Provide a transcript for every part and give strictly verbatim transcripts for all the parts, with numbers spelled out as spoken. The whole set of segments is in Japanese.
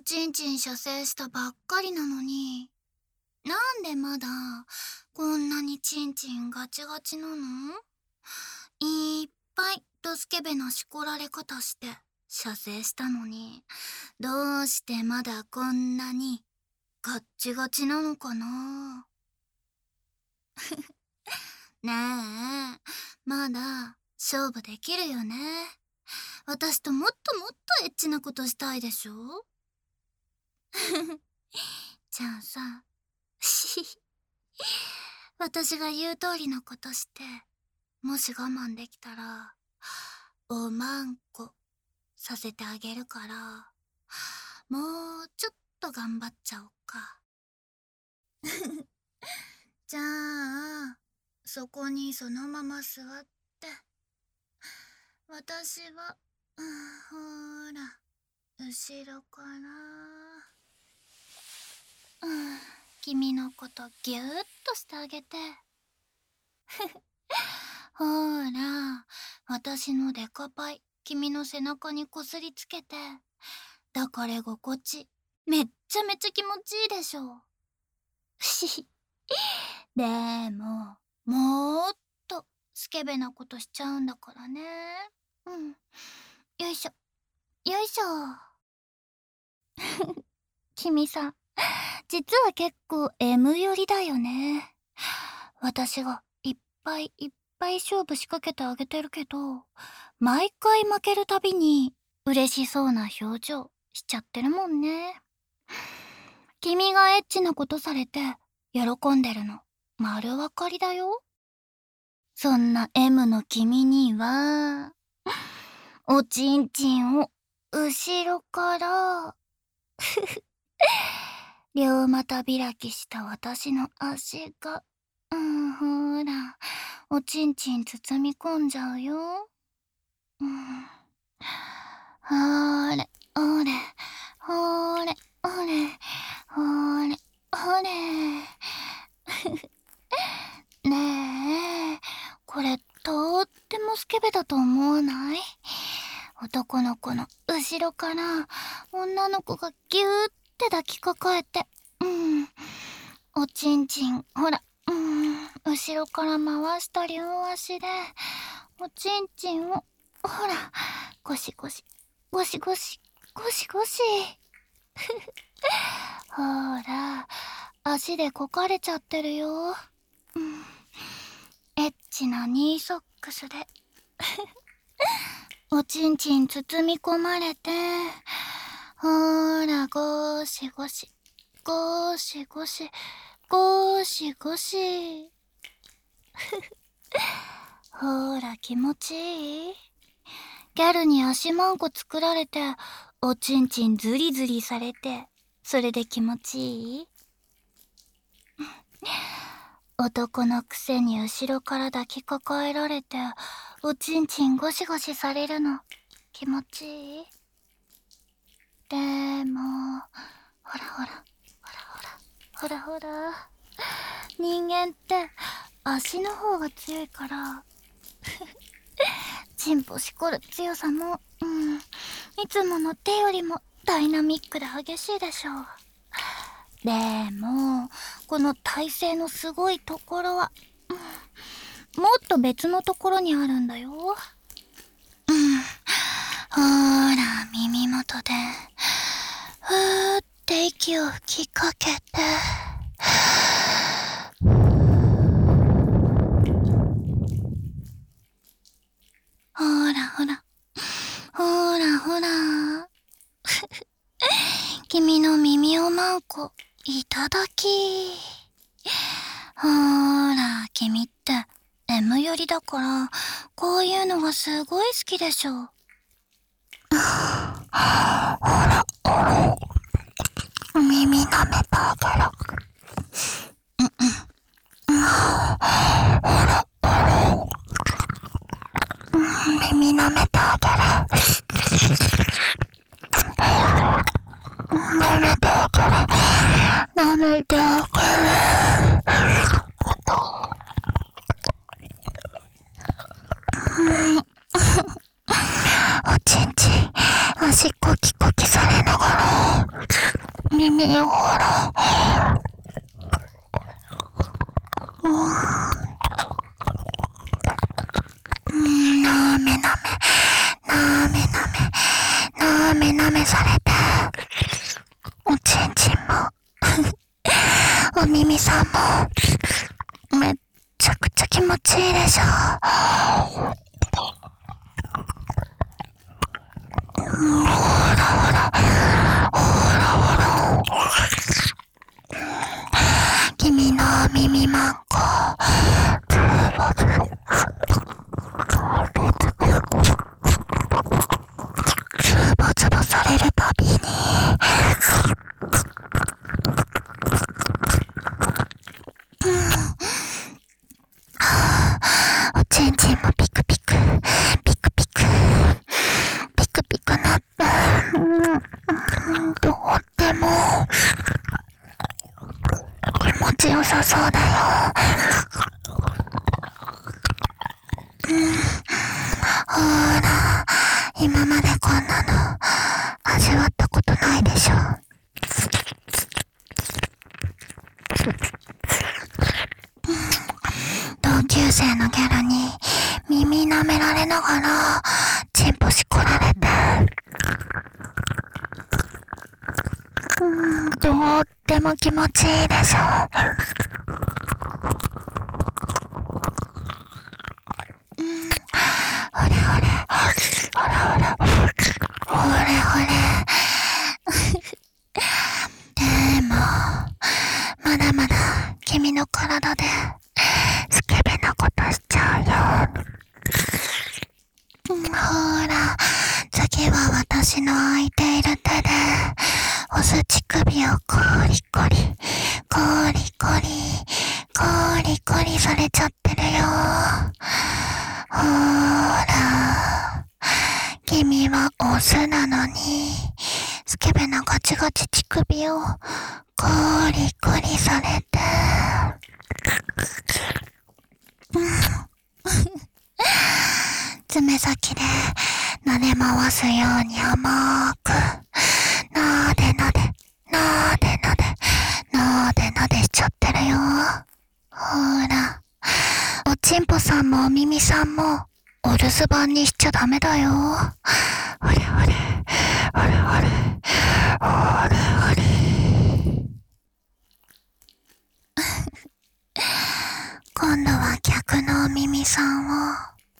おちんちん射精したばっかりなのに、なんでまだこんなにちんちんガチガチなの？いっぱいドスケベなしこられ方して射精したのに、どうしてまだこんなにガッチガチなのかな？ねえ、まだ勝負できるよね。私ともっともっとエッチなことしたいでしょ？じゃあさ、私が言う通りのことして、もし我慢できたら、おまんこさせてあげるから、もうちょっと頑張っちゃおうか。じゃあ、そこにそのまま座って、私は、うん、ほら、後ろから、うん、君のことぎゅーっとしてあげて。ほーら、私のデカパイ、君の背中にこすりつけて、抱かれ心地、めっちゃめちゃ気持ちいいでしょ。ひひ。でも、もーっとスケベなことしちゃうんだからね。うん。よいしょ。よいしょ。君さ、実は結構 エム 寄りだよね。私がいっぱいいっぱい勝負仕掛けてあげてるけど、毎回負けるたびに嬉しそうな表情しちゃってるもんね。君がエッチなことされて喜んでるの丸分かりだよ。そんな エム の君には、おちんちんを後ろから両股開きした私の足が、うん、ほら、おちんちん包み込んじゃうよ。うん。ほれ、ほれ、ほれ、ほれ、ほれ、ほれ。ねえ、これとってもスケベだと思わない？男の子の後ろから女の子がギューって抱きかかえて、うん、おちんちん、ほら、うん、後ろから回した両足で、おちんちんを、ほら、ゴシゴシ、ゴシゴシ、ゴシゴシ。ほら、足でこかれちゃってるよ。うん、エッチなニーソックスで。おちんちん包み込まれて、ほら、ゴシゴシ、ゴシゴシ、ゴシゴシ。ほら、気持ちいい？ギャルに足まんこ作られて、おちんちんズリズリされて、それで気持ちいい？男のくせに後ろから抱きかかえられて、おちんちんゴシゴシされるの気持ちいい？でも、ほらほら、ほらほら、ほらほら、人間って足の方が強いから、チンポしこる強さも、うん、いつもの手よりもダイナミックで激しいでしょう。でも、この体勢のすごいところは、うん、もっと別のところにあるんだよ。うん。ほーら、耳元で、ふーって息を吹きかけて、ほらほら、ほらほら。君の耳をまんこ、いただき。ほーら、君って エム 寄りだから、こういうのがすごい好きでしょ。耳舐めてあげる。耳舐めてあげる。舐めてあげる。舐めてあげる。おちんちん、足コキコキされながら、 耳をほら。うん、なめなめ、なめなめ、なめなめされて、おちんちんも、お耳さんも、めっちゃくちゃ気持ちいいでしょ。うん、ほらほら、ほらほら。君の耳まんこ、ズボズボ、ズボズボされるたびに、うん、おちんちんもピクピク、ピクピク、ピクピクなって、うん、とっても気持ちよさそうだよ。うん、ほら、今までこんなの味わったことないでしょ。うん、同級生のギャラに耳舐められながらチンポしこられて、うん、とっても気持ちいいでしょ。うん、ほれほれ、ほらほら、ほれほれ。でも、まだまだ君の体でスケベなことしちゃうよ。うん、ほら、次は私の空いている手で押す乳首をコリコリ、コリコリ、コリコリされちゃってるよ。ほら、君はオスなのにスケベなガチガチ乳首をコリコリされて、うん、爪先で撫で回すように甘くなでなでなでなでなでなでしちゃってるよ。ほら、おちんぽさんもお耳さんもお留守番にしちゃダメだよ。ほれほれほれほれほれほれ。今度は逆のお耳さんを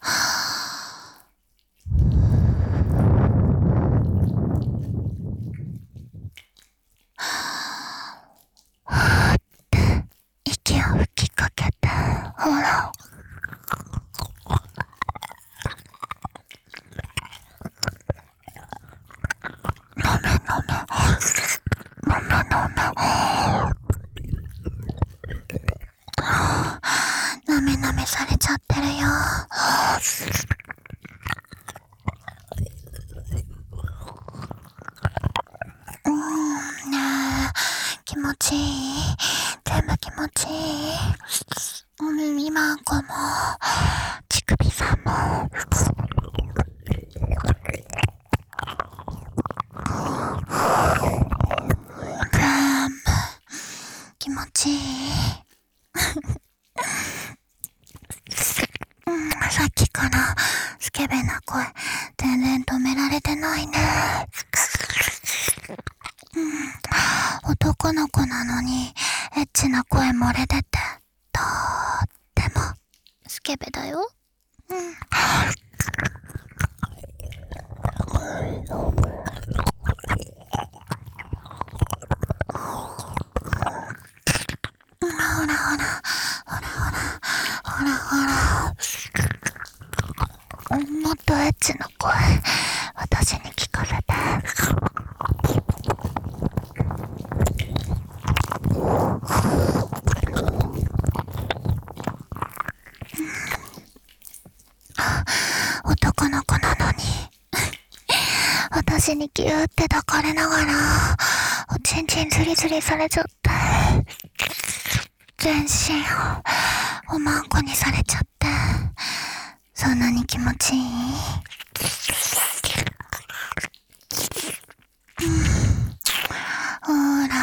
ふーって息を吹きかけて、ほら、なめなめ、なめなめ、なめなめされちゃってるよ。うん、ねえ、気持ちいい？全部気持ちいい？お耳まんこも乳首さんも全部気持ちいい。うん、さっきからスケベな声全然止められてないね。うん、男の子なのにエッチな声漏れ出てとーってもスケベだよ。うん。ほらほら、ほらほら、ほらほら。もっとエッチな声、私に聞かせて。男の子なのに私にギューって抱かれながらおちんちんズリズリされちゃって、全身をおまんこにされちゃって、そんなに気持ちいい？うん、ほら、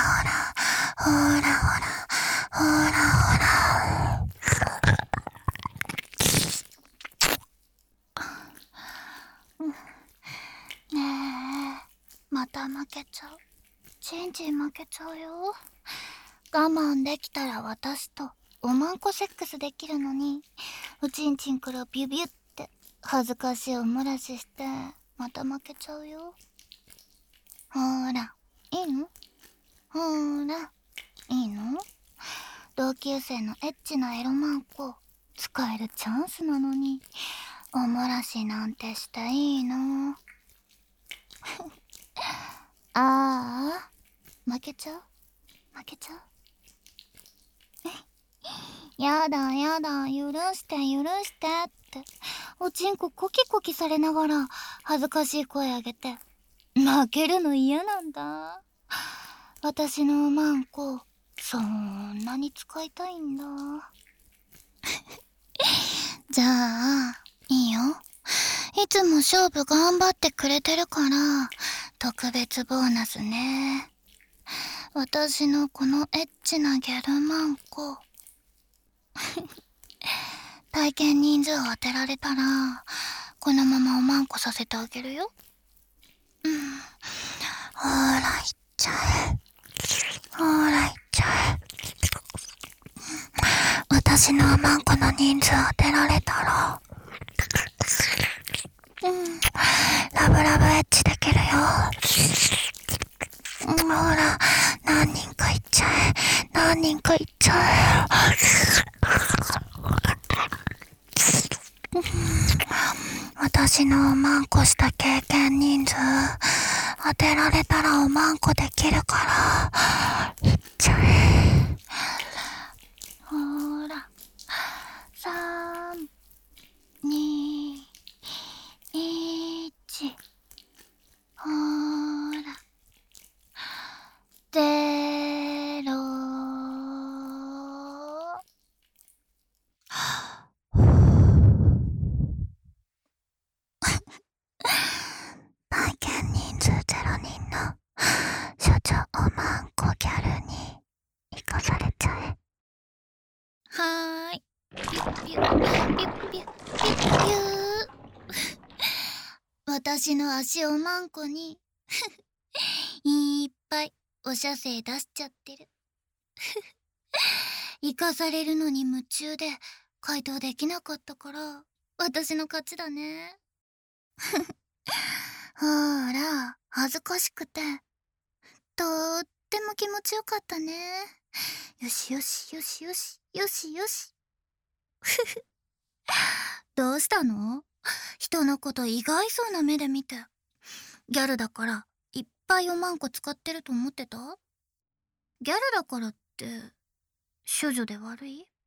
また負けちゃう。ちんちん負けちゃうよ。我慢できたら私とおまんこセックスできるのに、おちんちんからビュビュって恥ずかしいおもらししてまた負けちゃうよ。ほーら、いいの？ほーら、いいの？同級生のエッチなエロマンコ使えるチャンスなのに、おもらしなんてしていいの？ああ、負けちゃう負けちゃうやだやだ、許して許してって、おちんこコキコキされながら恥ずかしい声上げて、負けるの嫌なんだ。私のおまんこ、そんなに使いたいんだ。じゃあ、いいよ。いつも勝負頑張ってくれてるから、特別ボーナスね。私のこのエッチなギャルマンコ。体験人数を当てられたら、このままおまんこさせてあげるよ。うん。ほら、いっちゃえ。ほら、いっちゃえ。私のおまんこの人数当てられたら、うん。ラブラブエッチできるよ。うん、ほら、何人かいっちゃえ。何人かいっちゃえ。私のおまんこした経験人数当てられたらおまんこできるからいっちゃえ。ほーら、さん、に、いち、ほーら、ゼロ。体験人数ゼロにんの処女おまんこギャルに生かされちゃえ。はーい。ピュッピュッピュッピュッピュッピュッピュー。私の足おまんこにいっぱいお射精出しちゃってる。生かされるのに夢中で回答できなかったから私の勝ちだね。ほーら、恥ずかしくてとーっても気持ちよかったね。よしよしよしよしよしよし。どうしたの？人のこと意外そうな目で見て。ギャルだからいっぱいおまんこ使ってると思ってた？ギャルだからって処女で悪い？